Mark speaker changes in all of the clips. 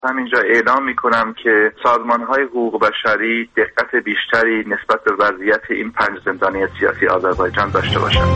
Speaker 1: همینجا اعلام میکنم که سازمان‌های حقوق بشری دقت بیشتری نسبت به وضعیت این 5 زندانی سیاسی آذربایجان داشته باشند.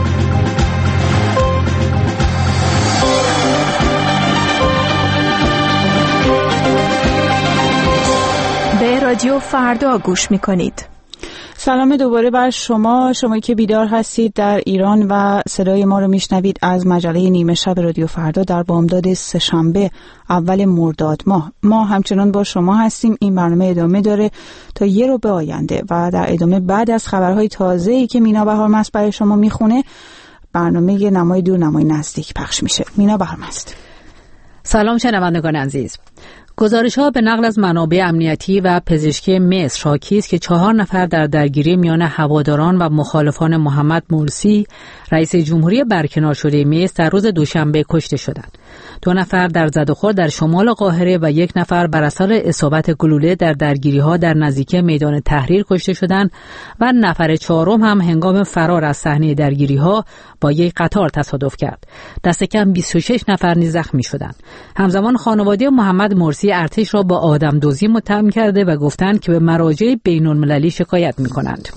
Speaker 2: به رادیو فردا گوش میکنید.
Speaker 3: سلام دوباره بر شمایی که بیدار هستید در ایران و صدای ما رو میشنوید از مجله نیمه شب رادیو فردا در بامداد سه‌شنبه اول مرداد ماه. ما همچنان با شما هستیم. این برنامه ادامه داره تا یه رو به آینده و در ادامه بعد از خبرهای تازه‌ای که مینا بهارمست برای شما میخونه برنامه نمای دور نمای نزدیک پخش میشه. مینا بهارمست.
Speaker 4: سلام شنوندگان عزیز. گزارش‌ها به نقل از منابع امنیتی و پزشکی مصر حاکی است که 4 نفر در درگیری میان هواداران و مخالفان محمد مرسی رئیس جمهوری برکنار شده مصر در روز دوشنبه کشته شدند. 2 نفر در زد و خورد در شمال قاهره و 1 نفر بر اثر اصابت گلوله در درگیری‌ها در نزدیکی میدان تحریر کشته شدند و نفر 4م هم هنگام فرار از صحنه درگیری‌ها با یک قطار تصادف کرد. دست کم 26 نفر نیز زخمی شدند. همزمان خانواده محمد مرسی ارتش را با آدمدزدی متهم کرده و گفتند که به مراجع بین‌المللی شکایت می‌کنند.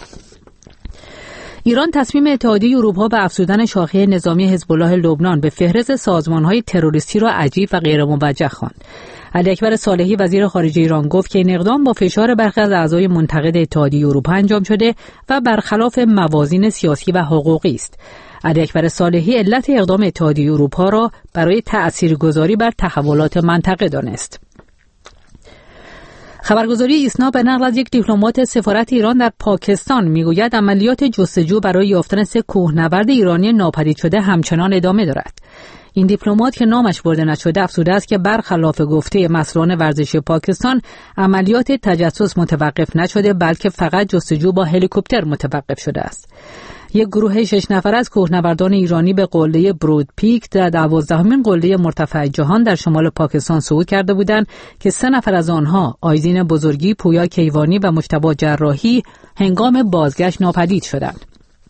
Speaker 4: ایران تصمیم اتحادیه اروپا به افزودن شاخه نظامی حزب الله لبنان به فهرست سازمان‌های تروریستی را عجیب و غیرموجه خواند. علی اکبر صالحی وزیر خارجه ایران گفت که این اقدام با فشار برخی از اعضای منتقد اتحادیه اروپا انجام شده و برخلاف موازین سیاسی و حقوقی است. علی اکبر صالحی علت اقدام اتحادیه اروپا را برای تأثیرگذاری بر تحولات منطقه دانست. خبرگزاری ایسنا به نقل از یک دیپلمات سفارت ایران در پاکستان میگوید عملیات جستجو برای یافتن 3 کوهنورد ایرانی ناپدید شده همچنان ادامه دارد. این دیپلمات که نامش برده نشده افزوده است که برخلاف گفته مسئولان ورزشی پاکستان عملیات تجسس متوقف نشده بلکه فقط جستجو با هلیکوپتر متوقف شده است. یک گروه 6 نفر از کوهنوردان ایرانی به قله برود پیک در 12مین قله مرتفع جهان در شمال پاکستان صعود کرده بودند که 3 نفر از آنها آیزین بزرگی، پویا کیوانی و مجتبی جراحی هنگام بازگشت ناپدید شدند.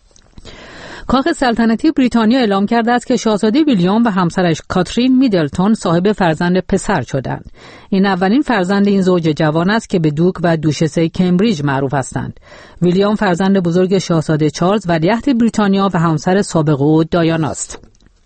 Speaker 4: کاخ سلطنتی بریتانیا اعلام کرده است که شاهزاده ویلیام و همسرش کاترین میدلتون صاحب فرزند پسر شدند. این اولین فرزند این زوج جوان است که به دوک و دوشسه کمبریج معروف هستند. ویلیام فرزند بزرگ شاهزاده چارلز ولیعهد بریتانیا و همسر سابق او دایانا است.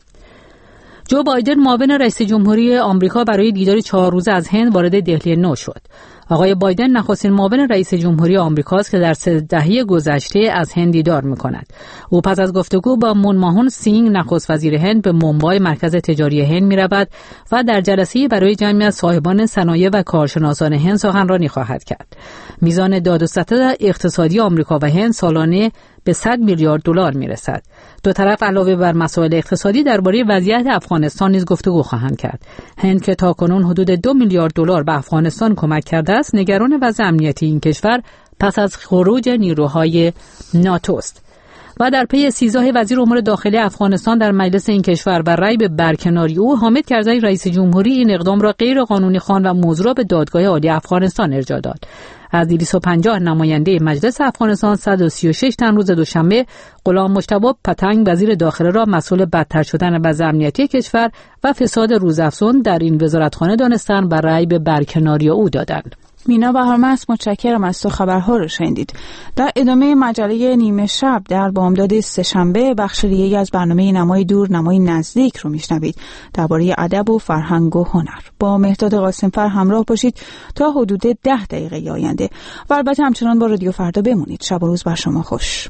Speaker 4: جو بایدن معاون رئیس جمهوری آمریکا برای دیدار 4 روزه از هند وارد دهلی نو شد. آقای بایدن نخستین معاون رئیس جمهوری آمریکاست که در 3 دهه گذشته از هند دیدار می‌کند. او پس از گفتگو با منموهن سینگ نخست وزیر هند به مومبای مرکز تجاری هند می‌رود و در جلسه‌ای برای جمعی از صاحبان صنایع و کارشناسان هند سخنرانی خواهد کرد. میزان داد و ستد اقتصادی آمریکا و هند سالانه به 100 میلیارد دلار میرسد. 2 طرف علاوه بر مسائل اقتصادی درباره وضعیت افغانستان نیز گفتگو خواهند کرد. هند که تاکنون حدود 2 میلیارد دلار به افغانستان کمک کرده است، نگران وضع امنیتی این کشور پس از خروج نیروهای ناتو است. و در پی استیضاح وزیر امور داخلی افغانستان در مجلس این کشور و رأی به برکناری او، حامد کرزی رئیس جمهوری این اقدام را غیر قانونی خواند و موضوع را به دادگاه عالی افغانستان ارجاع داد. از 250 نماینده مجلس افغانستان 136 تن روز دوشنبه غلام مجتبی پتنگ وزیر داخله را مسئول بدتر شدن وضع امنیتی کشور و فساد روزافزون در این وزارتخانه دانستند و رأی به برکناری او دادند.
Speaker 3: مینا بهارمست، متشکرم از تو. خبرها رو شنیدید. در ادامه مجله نیمه شب در بامداد سه‌شنبه بخش دیگه‌ای از برنامه نمای دور نمای نزدیک رو میشنوید درباره ادب و فرهنگ و هنر. با مهرداد قاسمفر همراه باشید تا حدود 10 دقیقه آینده و البته همچنان با رادیو فردا بمونید. شب و روز بر شما خوش.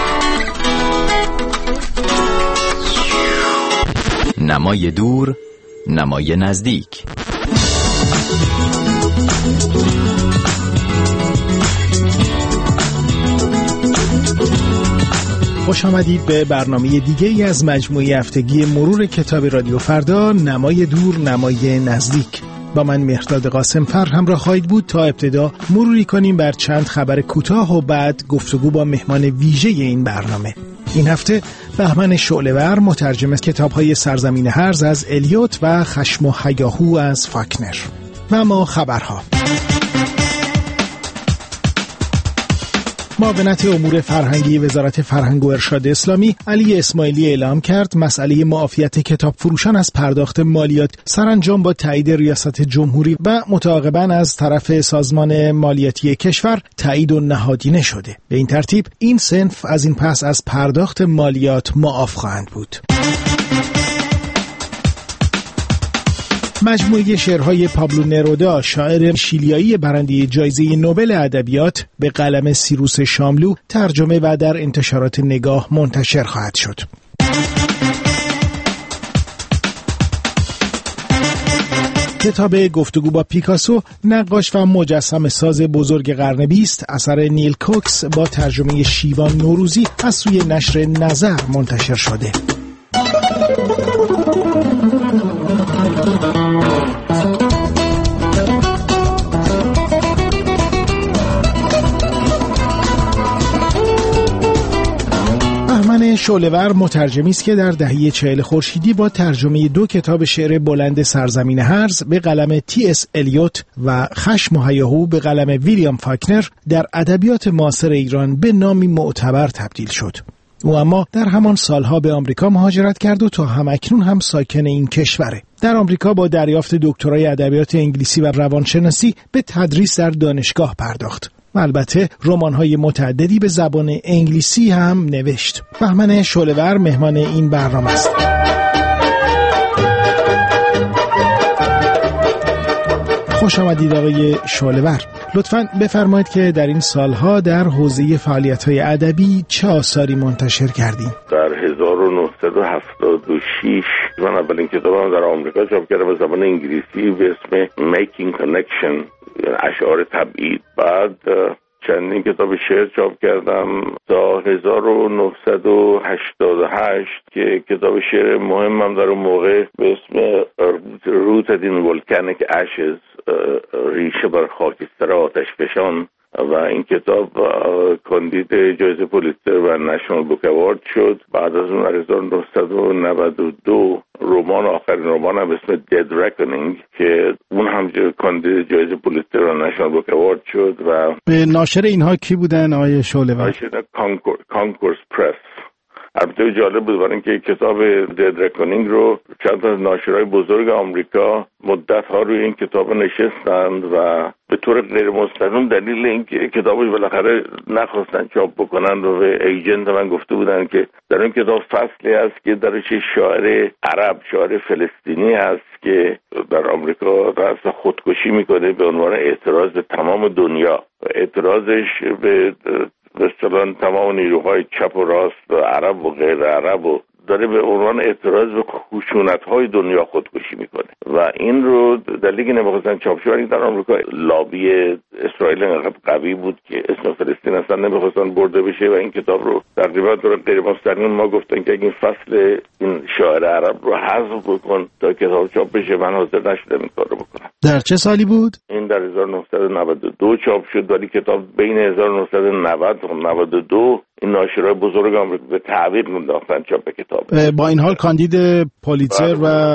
Speaker 5: نمای دور نمای نزدیک.
Speaker 6: خوش آمدید به برنامه دیگه ای از مجموعه هفتگی مرور کتاب رادیو فردا، نمای دور نمای نزدیک. با من مهرداد قاسمفر همراه خواهید بود تا ابتدا مروری کنیم بر چند خبر کوتاه و بعد گفتگو با مهمان ویژه این برنامه. این هفته بهمن شعله‌ور مترجم کتاب‌های سرزمین هرز از الیوت و خشم و هیاهو از فاکنر. و ما خبرها. معاونت امور فرهنگی وزارت فرهنگ و ارشاد اسلامی علی اسماعیلی اعلام کرد مسئله معافیت کتاب فروشان از پرداخت مالیات سرانجام با تایید ریاست جمهوری و متعاقباً از طرف سازمان مالیاتی کشور تایید و نهادینه شده. به این ترتیب این صنف از این پس از پرداخت مالیات معاف خواهند بود. مجموعه شعرهای پابلو نرودا، شاعر شیلیایی برنده جایزه نوبل ادبیات، به قلم سیروس شاملو ترجمه و در انتشارات نگاه منتشر خواهد شد. کتاب گفتگو با پیکاسو، نقاش و مجسمه ساز بزرگ قرن 20 اثر نیل کوکس با ترجمه شیوان نوروزی از سوی نشر نظر منتشر شده. بهمن شعله‌ور مترجمی است که در دهه 40 خورشیدی با ترجمه 2 کتاب شعر بلند سرزمین هرز به قلم تی.اس. الیوت و خشم و هیاهو به قلم ویلیام فاکنر در ادبیات معاصر ایران به نامی معتبر تبدیل شد. او اما در همان سالها به آمریکا مهاجرت کرد و تا همکنون هم ساکن این کشوره. در آمریکا با دریافت دکترای ادبیات انگلیسی و روانشناسی به تدریس در دانشگاه پرداخت و البته رمان‌های متعددی به زبان انگلیسی هم نوشت. بهمن شعله‌ور مهمان این برنامه است. خوش آمدید آقای شعله‌ور. لطفاً بفرمایید که در این سالها در حوزه فعالیت‌های ادبی چه آثاری منتشر کردین؟
Speaker 7: در 1976 من اولین کتابم در آمریکا چاپ کردم به زبان انگلیسی به اسم Making Connection، اشعار تبعید. بعد چندین کتاب شعر چاپ کردم تا 1988 که کتاب شعر مهمم در اون موقع به اسم Rooted in Volcanic Ashes، ریشه بر خاکستر آتشفشان، و این کتاب کاندید جایزه پولیتزر و نشنال بوک اوارد شد. بعد از اون 1992 آخرین رمان به اسم Dead Reckoning که اون هم کاندید جایزه پولیتزر و نشنال بوک اوارد شد. و
Speaker 6: به ناشر اینها کی بودن آقای شعله‌ور؟
Speaker 7: ناشر کانکورس پرس. البته جالب بود برای اینکه کتاب Dead Reckoning رو چند تا از ناشرهای بزرگ آمریکا مدت‌ها روی این کتاب نشستند و به طور غیر مستقیم دلیل اینکه کتابش بالاخره نخواستن چاپ بکنن رو به ایجنت من گفته بودن که در این کتاب فصلی هست که درش شاعر عرب، شاعر فلسطینی هست که در آمریکا قصد خودکشی میکنه به عنوان اعتراض به تمام دنیا. اعتراضش به مثلا تمام نیروهای چپ و راست و عرب و غیر عرب و داره به عنوان اعتراض به خشونت‌های دنیا خودکشی میکنه و این رو دلیلی که نمی‌خواستن چاپ شه در آمریکا لابی اسرائیل انقدر قوی بود که اسم فلسطین اصلا نمی‌خواستن برده بشه و این کتاب رو تقریبا در غیر مستقیم ما گفتن که این فصل این شاعر عرب رو حذف بکن تا کتاب چاپ بشه. من حاضر نشدم این کارو بکنم.
Speaker 6: در چه سالی بود؟
Speaker 7: این در 1992 چاپ شد، ولی کتاب بین 1990 و 92 این ناشرای بزرگ آمریکا به تعویق انداختن چاپ کتاب.
Speaker 6: با این حال کاندید پولیتزر و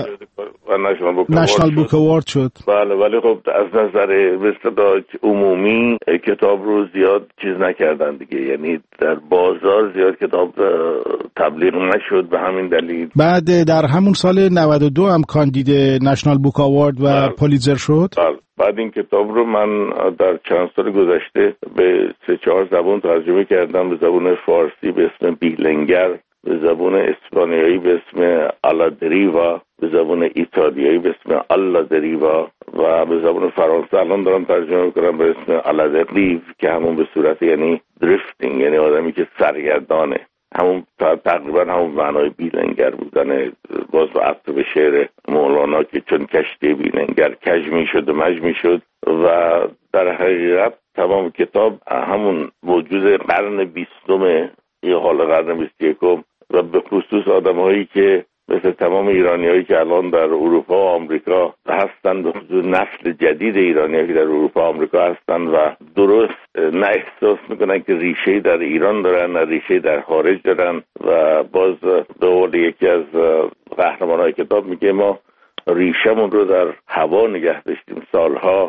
Speaker 6: نشنال بوک اوارد شد.
Speaker 7: بله، ولی خب از نظر به عمومی کتاب رو زیاد چیز نکردن دیگه، یعنی در بازار زیاد کتاب تبلیغ نشد به همین دلیل.
Speaker 6: بعد در همون سال 92 هم کاندید نشنال بوک اوارد و پولیتزر شد.
Speaker 7: بعد این کتاب رو من در چند سال گذشته به 3-4 زبان ترجمه کردم، به زبان فارسی به اسم بیلنگر، به زبان اسپانیایی به اسم آلا دریوا، به زبان ایتالیایی به اسم آلا دریوا و به زبان فرانسه الان دارم ترجمه میکنم به اسم آلا دریو که همون به صورت یعنی دریفتینگ، یعنی آدمی که سرگردانه، همون تقریبا همون معنای بیلنگر بودن. باز با عطف به شعر مولانا که چون کشتی بیلنگر کج میشد و مج میشد و در حقیقت تمام کتاب همون موجود قرن 20 یا حال قرن 21 و به خصوص آدم‌هایی که مثل تمام ایرانیایی که الان در اروپا و آمریکا هستند، به خصوص نسل جدید ایرانیایی که در اروپا و آمریکا هستند و درست نه احساس میکنن که ریشه در ایران دارن نه ریشه در خارج دارن. و باز به قول یکی از قهرمانای کتاب میگه ما ریشمون رو در هوا نگه داشتیم سالها،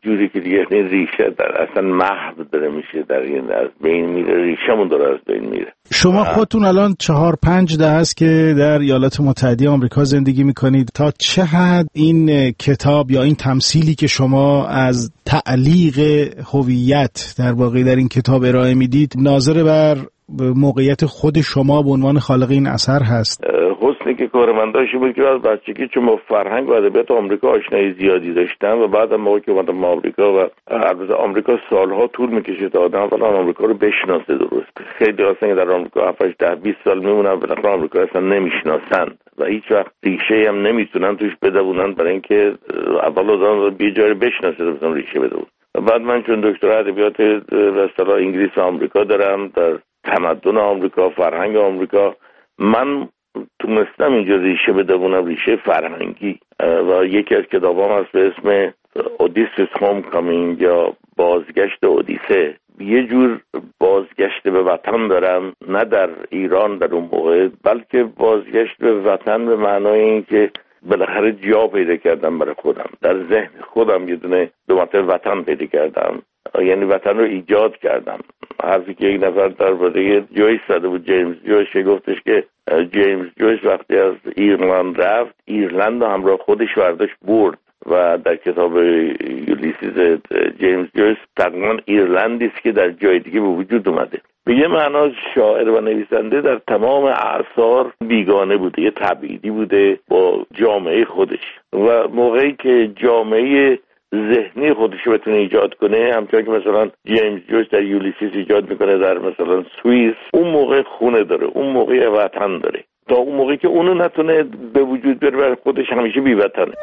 Speaker 7: جوری که دیگه ریشه در اصلا محو داره میشه، در این از بین میره، ریشمون داره از بین میره.
Speaker 6: شما خودتون الان 4-5 دهه است که در ایالات متحده آمریکا زندگی میکنید. تا چه حد این کتاب یا این تمثیلی که شما از تعلیق هویت در واقع در این کتاب ارائه میدید ناظر بر موقعیت خود شما به عنوان خالق این اثر هست؟
Speaker 7: حسنی که کار من داشتی بود که از بچگی چون با فرهنگ و ادبیات آمریکا آشنایی زیادی داشتم و بعد موقعی که اومدم آمریکا و البته آمریکا سالها طول میکشه تا آدم فلان آمریکا رو بشناسه. درست خیلی اصلا در آمریکا 7-10-20 سال میمونن بالاخره آمریکا اصلا نمیشناسند و هیچ وقت ریشه هم نمیتونن توش بدونن، برای اینکه اول آدم یه جایی بشناسه مثلا ریشه بدون. بعد من چون دکترا ادبیات به اصطلاح انگلیس آمریکا دارم، در تمدن آمریکا، فرهنگ آمریکا، من تونستم اینجا ریشه بدونم، ریشه فرهنگی. و یکی از کتابام هست به اسم اودیسیس هوم کامینگ یا بازگشت اودیسه. یه جور بازگشت به وطن دارم، نه در ایران در اون موقع، بلکه بازگشت به وطن به معنای این که بالاخره جا پیدا کردم برای خودم، در ذهن خودم یه دونه دو مرتبه وطن پیدا کردم، یعنی وطن رو ایجاد کردم. حرفی که یک نفر درباره جویس زده بود، جیمز جویس، گفتش که جیمز جویس وقتی از ایرلند رفت، ایرلند رو همراه خودش برداشت برد و در کتاب یولیسیس جیمز جویس تقریبا ایرلندی است که در جای دیگه به وجود اومده. به یه معنا شاعر و نویسنده در تمام اعصار بیگانه بوده، یه تبعیدی بوده با جامعه خودش و موقعی که جامعه ذهنی خودش بتونه ایجاد کنه، همچنان که مثلا جیمز جویس در یولیسیس ایجاد میکنه در مثلا سوئیس، اون موقع خونه داره، اون موقع وطن داره. تا اون موقعی که اونو نتونه به وجود بیاره برای خودش همیشه بی وطنه.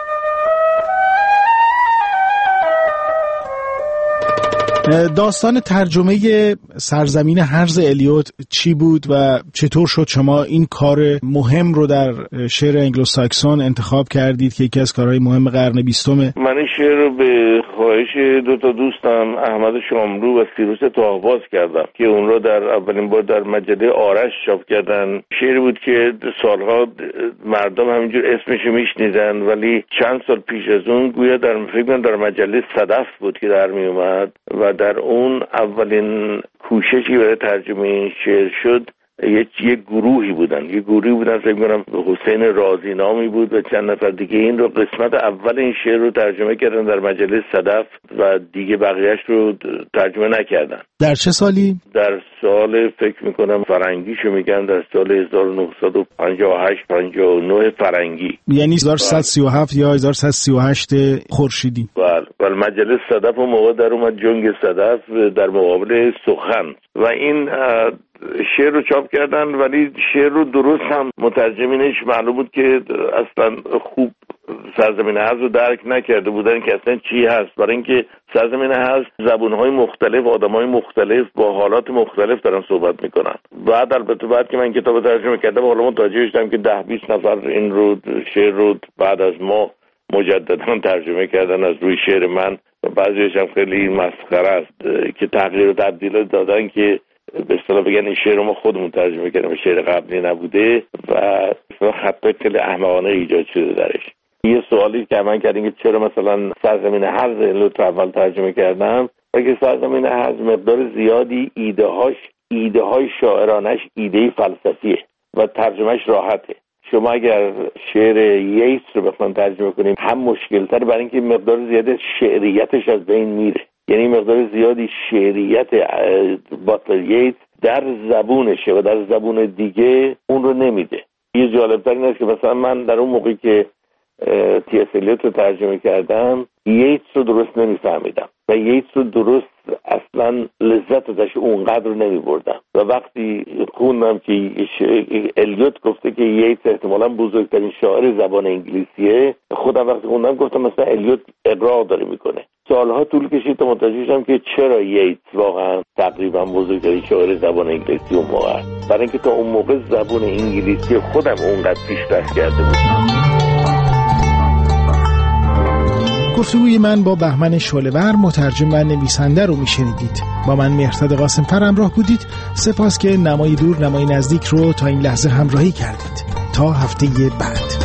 Speaker 6: داستان ترجمه سرزمین هرز الیوت چی بود و چطور شد شما این کار مهم رو در شعر انگلوساکسون انتخاب کردید که یکی از کارهای مهم قرن 20؟
Speaker 7: من این شعر رو به خواهش دو تا دوستم احمد شاملو و سیروس طاه‌باز کردم که اون رو در اولین بار در مجله آرش چاپ کردن. شعری بود که سالها مردم همینجور اسمش میشنیدن، ولی چند سال پیش از اون گویا در مجله صدف بود که در می اومد و در اون اولین کوششی برای ترجمه این شعر شد. یک گروهی بودن فکر کنم حسین رازی نامی بود و چند نفر دیگه این رو قسمت اول این شعر رو ترجمه کردن در مجله صدف و دیگه بقیهش رو ترجمه نکردن.
Speaker 6: در چه سالی؟ در
Speaker 7: سال فکر میکنم فرنگیشو میگن در سال 1958-59 فرنگی، یعنی
Speaker 6: 1137 یا 1138 خورشیدی.
Speaker 7: بله مجله صدف و موقع در اومد جنگ صدف در مقابل سخن و این شعر رو چاپ کردن، ولی شعر رو درست هم مترجمینش معلوم بود که اصلا خوب سرزمین هرز رو درک نکرده بودن که اصلا چی هست، برای اینکه سرزمین هرز زبونهای مختلف، آدمهای مختلف با حالات مختلف دارن صحبت میکنن. البته بعد که من کتاب ترجمه کردم حالا متوجه شدم که 10-20 نفر این رو شعر رو بعد از ما مجددا ترجمه کردن از روی شعر من و بعضیش هم خیلی مسخره است که تغییر و تبدیل دادن که به اصطلاح بگن این شعر رو ما خودمون ترجمه کردیم، شعر قبلی نبوده و خطای خیلی احمقانه ایجاد شده درش. یه سوالی که من کردیم که چرا مثلا سرزمین هرز الیوت اول ترجمه کردم، که سرزمین هرز مقدار زیادی ایده های شاعرانش ایده فلسفیه و ترجمهش راحته. شما اگر شعر ییتس رو بخواید ترجمه کنیم هم مشکل تر، برای اینکه مقدار زیادی شعریتش از بین میره، یعنی مقدار زیادی شعریت باتلر ییتس در زبونشه و در زبون دیگه اون رو نمیده. یه جالبتر این است که مثلا من در اون موقعی که تی اس الیوت رو ترجمه کردم ییتس رو درست نمیفهمیدم و ییتس رو درست اصلا لذت ازش اونقدر رو نمیبردم و وقتی خوندم که الیوت گفته که ییتس احتمالاً بزرگترین شاعر زبان انگلیسیه، خودم وقتی خوندم گفتم مثلا الیوت اقراق داره میکنه. سالها طول کشید تا متوجه شدم که چرا ییتس واقعا تقریبا بزرگترین شاعر زبان انگلیسی اون موقع است، برای اینکه تا اون موقع زبان انگلیسی خودم اونقدر پیشرفت کرده بود.
Speaker 6: گفتگوی من با بهمن شعله‌ور مترجم و نویسنده رو میشنیدید. با من مهرداد قاسم‌فر همراه بودید. سپاس که نمای دور نمای نزدیک رو تا این لحظه همراهی کردید. تا هفته بعد.